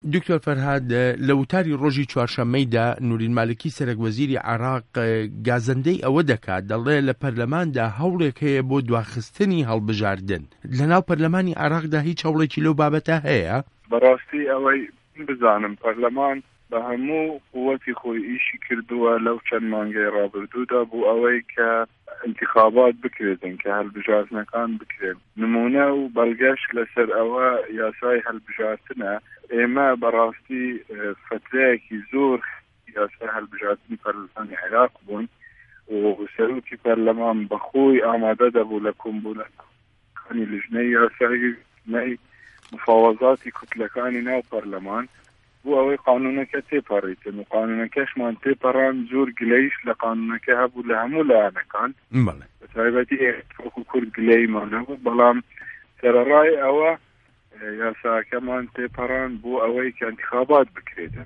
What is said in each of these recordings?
دکتۆر فەرهاد لە وتاری ڕۆژی چوارشەممەیدا نورین مالکی سەرۆکوەزیری عێراق گازەندەی ئەوە دەکات، دەڵێ لە پەرلەماندا هەوڵێک هەیە بۆ دواخستنی هەڵبژاردن. لەناو پەرلەمانی عێراقدا هیچ هەوڵێکی لەو بابەتە هەیە؟ بەڕاستی ئەوەی بزانم پەرلەمان بە هەموو قووەتی خۆی ئیشی کردووە لەو چەند مانگەی ڕابردوودا بۆ ئەوەی کە انتخابات بکرێتن کە هەڵبژاردنەکان بکرێن. نمونە و بەڵگەش لەسەر ئەوە یاسای هەڵبژاردنە. ئێمە بەڕاستی فترەیەکی زۆر یاسای هەڵبژاردنی پەرلەمانی عێراق بوون و سەرۆکی پەرلەمان بەخۆی ئامادە دەبوو لە کۆمبوونەکانی لیژنەی یاسایی مفاوەزاتی کوتلەکانی ناو پەرلەمان بۆ ئەوەی قانونەکە تێپەڕیتن و قانونەکەشمان تێپەڕان. زۆر گلەیش لە قانونەکە هەبوو لە هەموو لایەنەکان، بە تایبەتی وەکو کورد گلەیمان هەبوو، بەڵام سەرەڕای ئەوە یاساکەمان تێپەڕان بۆ ئەوەی کە انتخابات بکرێتن.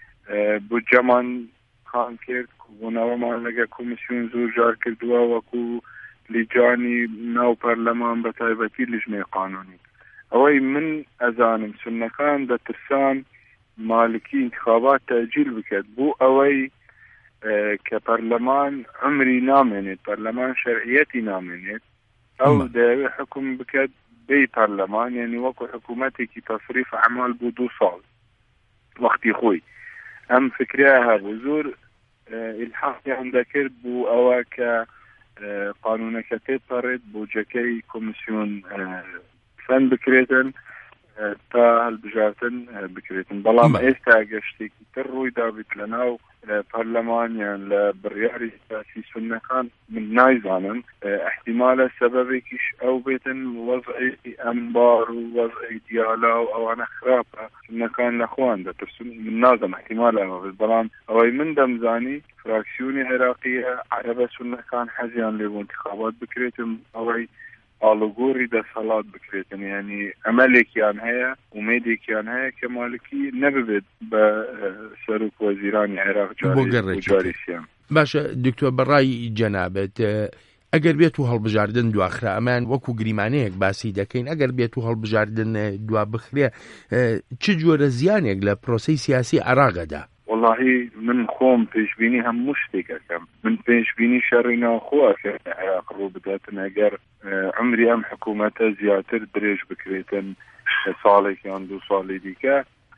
بودجەمان خام کرد، بوونەوەمان لەگە کۆمیسیۆن زۆر جار کردووە وەکو لیجانی ناو پەرلەمان بە تایبەتی لیژنەی قانونی. ئەوەی من ئەزانم سنەکان دەترسان مالکی انتخابات تەجیل بکرد بۆ ئەوەی کە پەرلەمان عمری نامێنێت، پەرلەمان شەرعیەتی نامێنێت، ئەو دەیەوێت حکم بکات بەی پەرلەمان، یعنی وەکو حکوومەتێکی تەصریف ئەعمال بۆ 2 ساڵ وەختی خۆی. ئەم فکرە هەبوو زۆر ئیلحاقیان دەکرد بۆ ئەوە کە قانونەکە تێپەڕێت، بۆجەکەی کۆمیسیۆن سەن بکرێتن تا هەڵبژاردن بکرێتن. بەڵام ئێستا گەشتێکی تر ڕووی دابێت لە ناو پەرلەمان یان لە بڕیاری سیاسی سنەکان من نایزانم. احتیمالە سەبەبێکیش ئەو بێتن وەزعی ئەمبار و وەزعی دیالا و ئەوانە خراپە، سنەکان لەخۆیان دەترسن. من نازانم احتیمالە ئەوە بێت، بەڵام ئەوەی من دەمزانی فراکسیۆنی عێراقیە عەرەبە سنەکان حەزیان لێ بۆ انتخابات بکرێتن، ئەوەی ئاڵوگۆڕی دەسەڵات بکرێتن. یعنی ئەمەلێکیان هەیە، ومێدێکیان هەیە کە مالکی نەببێت بە سەرۆک وەزیرانی عێراق جارێکیان. باشە دکتۆر بەڕای جەنابەت، ئەگەر بێت و هەڵبژاردن دواخرا، ئەمان وەکو گریمانەیەک باسی دەکەین، ئەگەر بێت و هەڵبژاردن دوا بخرێ چ جۆرە زیانێک لە پرۆسەی سیاسی عێراقەدا؟ والله من خۆم پێشبینی هەموو شتێکەکەم. من پێشبینی شەڕی ناوخۆوەکە عێراق ڕوو بداتن ئەگەر عمری ئەم حکوومەتە زیاتر درێژ بکرێتن ساڵێک یان 2 ساڵی دیکە،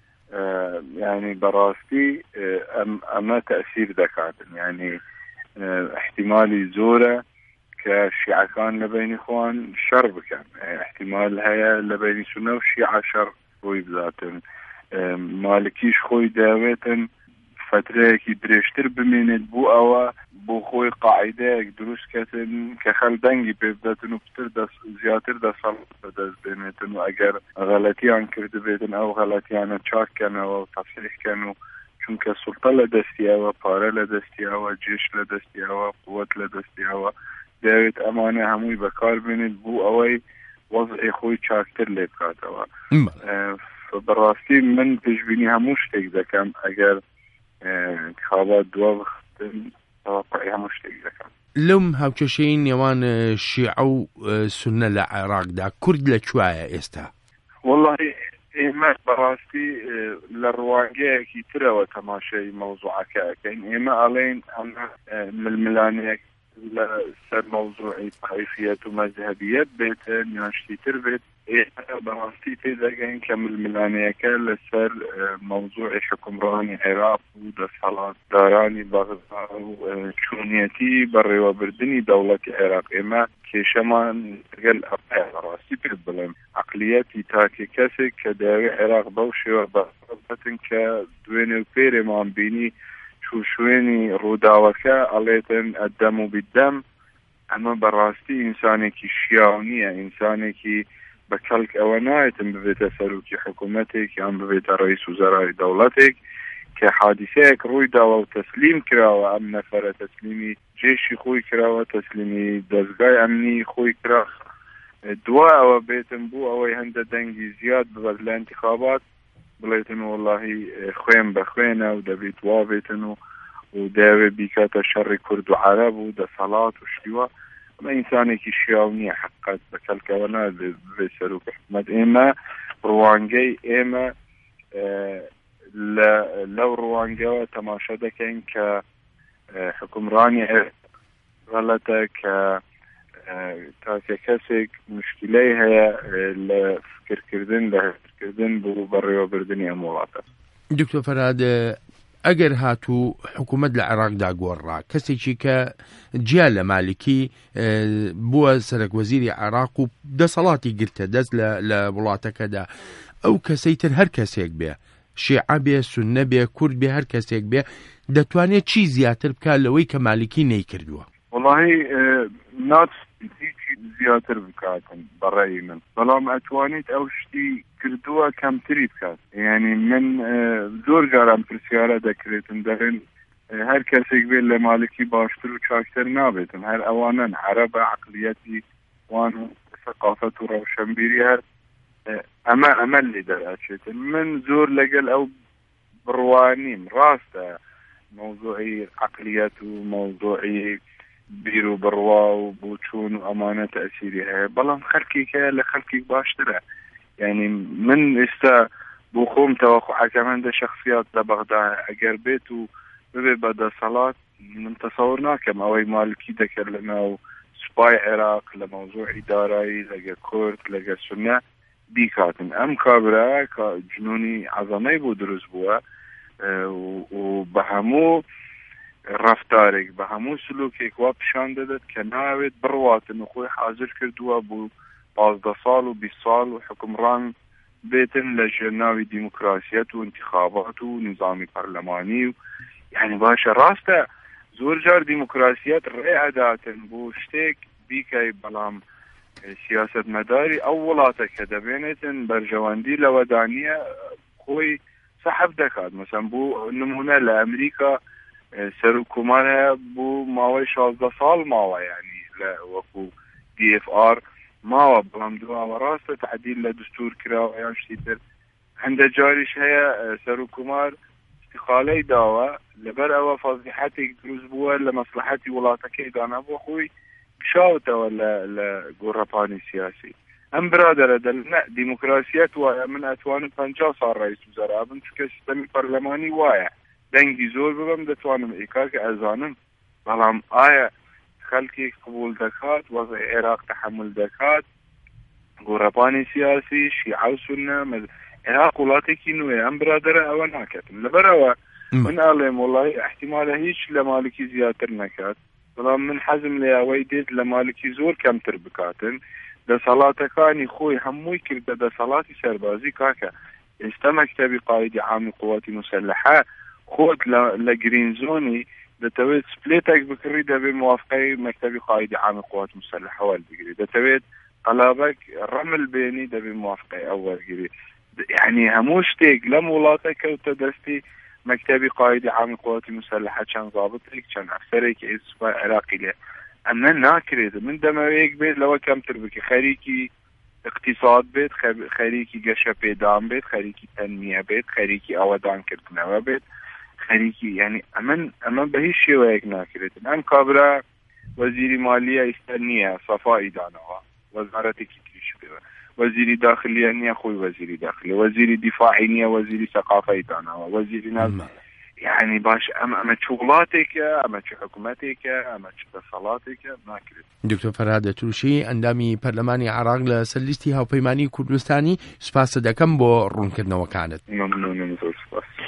یعنی بەڕاستی ئەمە تەئسیر دەکاتن. یعنی احتیمالی زۆرە کە شیعەکان لە بینی خۆیان شەڕ بکەن، احتیمال هەیە لە بینی سونە و شیعە شەڕ ڕووی بداتن. مالکیش خۆی داوێتن فترەیەکی درێژتر بمێنێت بۆ ئەوە بۆ خۆی قاعیدەیەک دروستکەتن کە خەڵدەنگی پێ بدەتن و زیاتر دەسەڵات بەدەست بێنێتن و ئەگەر غەڵەتیان کردبێتن ئەو غەڵەتیانە چاککەنەوە و تەفسیحکەن و چونکە سوڵتە لە دەستیەوە، پارە لە دەستیەوە، جێش لە دەستیەوە، قووەت لە دەستیەوە، دەوێت ئەمانە هەمووی بەکار بێنێت بۆ ئەوەی وەزعی خۆی چاکتر لێ بکاتەوە. بەڕاستی من پێشبینی هەموو شتێک دەکەم ئەگەر انتخابات دوا بخستن هەموو شتێک دەکەم. لەم هاوکێشەی نێوان شیعە و سونە لە عێراقدا کورد لەکوایە ئێستا؟ والله ئێمە بەڕاستی لە ڕوانگەیەکی ترەوە تەماشای مەوزوعەکە ئەکەین. ئێمە ئەڵێن ئەمە ململانەیەک لە سەر مەوزوعی طائفیەت و مەذهبیەت بێتن یان شتی تر بێت. بەڕاستی تێدەگەین کە ململانەیەکە لەسەر مەوزوعی حکومڕانی عێراق و دەسەڵاتدارانی بەغدا و چوونیەتی بەڕێوەبردنی دەوڵەتی عێراق. ئێمە کێشەمان گەل ئەپای بەڕاستی پێت بڵێم عەقلیەتی تاکێ کەسێک کە دەیەوێت عێراق بەو شێوە بەتن کە دوێنێ و پێرێمان بینی شوێنی ڕووداوەکە ئەڵێتن ئەدەم و بیدەم. ئەمە بەڕاستی ئینسانێکی شیاو نییە، ئینسانێکی بە کەڵک ئەوە نایەتن ببێتە سەرۆکی حکوومەتێک یان ببێتە ڕئیس وزەرای دەوڵەتێک کە حادیسەیەک ڕووی داوە و تەسلیم کراوە. ئەم نەفەرە تەسلیمی جێشی خۆی کراوە، تەسلیمی دەستگای ئەمنی خۆی کرا، دوا ئەوە بێتن بوو ئەوەی هەندە دەنگی زیاد ببەت لە انتخابات بڵێتن وەڵاهی خوێن بە خوێنە و دەبێت وا بێتن و دەیەوێت بیکاتە شەڕی کورد و عەرەب و دەسەڵات و شتیوە. ئەمە ئینسانێکی شیاو نییە حقیقەت بە کەلکەوە نابێت بێت سەرۆک حکوومەت. ئێمە ڕوانگەی ئێمە لەو ڕوانگەوە تەماشا دەکەین کە حکومڕانی غەڵەتە کە تاکە کەسێک مشکلەی هەیە لە فکرکردن لە هەرکردن بۆ بەڕێوەبردننی ئەم وڵاتە. دکتۆر فەرهاد، ئەگەر هاتوو حکوومەت لە عێراقدا گۆڕا کەسێکی کە جیا لە مالکی بووە سەرۆکوەزیری عێراق و دەسەڵاتی گرتە دەست لە وڵاتەکەدا، ئەو کەسەی تر هەر کەسێک بێ، شیعە بێ، سوننە بێ، کورد بێ، هەر کەسێک بێ، دەتوانێت چی زیاتر بکات لەوەی کە مالکی نەیکردووە؟ وڵی زیاتر بکاتن بەڕێی من، بەڵام ئەتوانیت ئەو شتی کردووە کەمتری بکات. یعنی من زۆر جاران پرسیارە دەکرێتن دەڵێن هەر کەسێک بێت لە مالکی باشتر و چاکتر نابێتن، هەر ئەوانن عەرەبە عەقلیەتی وان و سەقافەت و ڕەوشەنبیری هەر ئەمە لێ دەرئەچێتن. من زۆر لەگەڵ ئەو بڕوانیم. ڕاستە مەوزوعی عەقلیەت و مەوزوعی بیر و بڕوا و بۆچوون و ئەمانە تەئسیری هەیە، بەڵام خەڵکێک هەیە لە خەڵکێک باشترە. یعنی من ئێستا بۆ خۆم تەوەقعەکەمەندە شەخصیات لە بەغدا ئەگەر بێت و ببێ بەدەسەڵات، من تەسەوور ناکەم ئەوەی مالکی دەکرد لەناو سوپای عێراق لە مەوزوعی دارایی لەگە کورد لەگە سوننە بیکاتن. ئەم کابرا جنونی عەزەمەی بۆ دروست بووە و بە هەموو ڕەفتارێک بە هەموو سلوکێک وا پیشان دەدات کە ناوێت بڕواتن و خۆی حاضر کردووە بوو 15 ساڵ و 20 ساڵ و حکمڕان بێتن لە ژێرناوی دیموکراسیەت و انتخابات و نظامی پەرلەمانی و یعنی باشە. ڕاستە زۆر جار دیموکراسیەت ڕێ ئەداتن بۆ شتێک بیکەی، بەڵام سیاست مەداری ئەو وڵاتە کە دەبێنێتن بەرژەوەندی لەوەدانیە خۆی سەحب دەکات. مەسەن بۆ نمونە لە ئەمریکا سەرۆکومار هەیە بۆ ماوەی 16 ساڵ ماوە، ینی لە وەکو DFR ماوە، بەڵام دواوە ڕاستە تعدیل لە دستور کراوە یان شتی تر. هەندە جاریش هەیە سەرۆکومار استیقالەی داوە لەبەر ئەوە فەزیحەتێک دروست بووە لە مەسلحەتی وڵاتەکەی دانا بۆ خۆی کشاوتەوە لە گۆڕەپانی سیاسی. ئەم برادەرە دەڵێن دیموکراسیەت وایە من ئەتوانم 50 ساڵ ڕئیس وزەرا بم چونکە سیستەمی پەرلەمانی وایە، دەنگی زۆر ببم دەتوانم ئیکاکە ئەزانم، بەڵام ئایا خەڵکێک قبول دەکات، وەزعی عێراق تەحمل دەکات، گۆڕەپانی سیاسی شیعە و سوننە عێراق وڵاتێکی نوێ. ئەم برادەرە ئەوە ناکاتن. لەبەرەوە من ئاڵێم وڵی احتیمالە هیچ لە مالکی زیاتر نەکات، بەڵام من حەزم لێ ئەوەی دێت لە مالکی زۆر کەمتر بکاتن. دەسەڵاتەکانی خۆی هەمووی کردە دەسەڵاتی سەربازی. کاکە ئێستا مەکتەبی قایدی عامی قوواتی مسلحە خۆت لە گرین زۆنی دەتەوێت سپلێتێک بکڕی دەبێ موافقەی مەکتەبی قایدی عامی قوواتی مسلحە وەربگری، دەتەوێت قەلابەک ڕەمل بێنی دەبێ موافقەی ئەو وەرگری. یعنی هەموو شتێک لەم وڵاتە کەوتە دەستی مەکتەبی قایدی عامی قوواتی مسلحە، چەند ضابطێک چەند ئەفسەرێکی سوپای عێراقی لێ ئەمە ناکرێت. من دەمەوەیەک بێت لەوە کەمتر بکە، خەریکی اقتصاد بێت، خەریکی گەشە پێدان بێت، خەریکی تەنمیە بێت، خەریکی ئەوەدانکردنەوە بێت، خەریکی یعنی ئەمە بە هیچ شێوەیەک ناکرێتن. ئەم کابرا وەزیری مالیە ئیستا نییە، سەفای دانەوە، وەزارەتێکی تریش بێوە، وەزیری داخلیە نییە، خۆی وەزیری داخلیە، وەزیری دیفاعی نییە، وەزیری سەقافەی دانەوە، وەزیری یعنی باش ئەمە چ وڵاتێکە، ئەمە چ حکوومەتێکە، ئەمە چ دەسەڵاتێکە ناکرێت. دکتۆر فەرهاد تووشی، ئەندامی پەرلەمانی عێراق لە سەر لیستی هاوپەیمانی کوردستانی، سوپاس دەکەم بۆ ڕوونکردنەوەکانت. مەمنونم، زۆر سوپاس.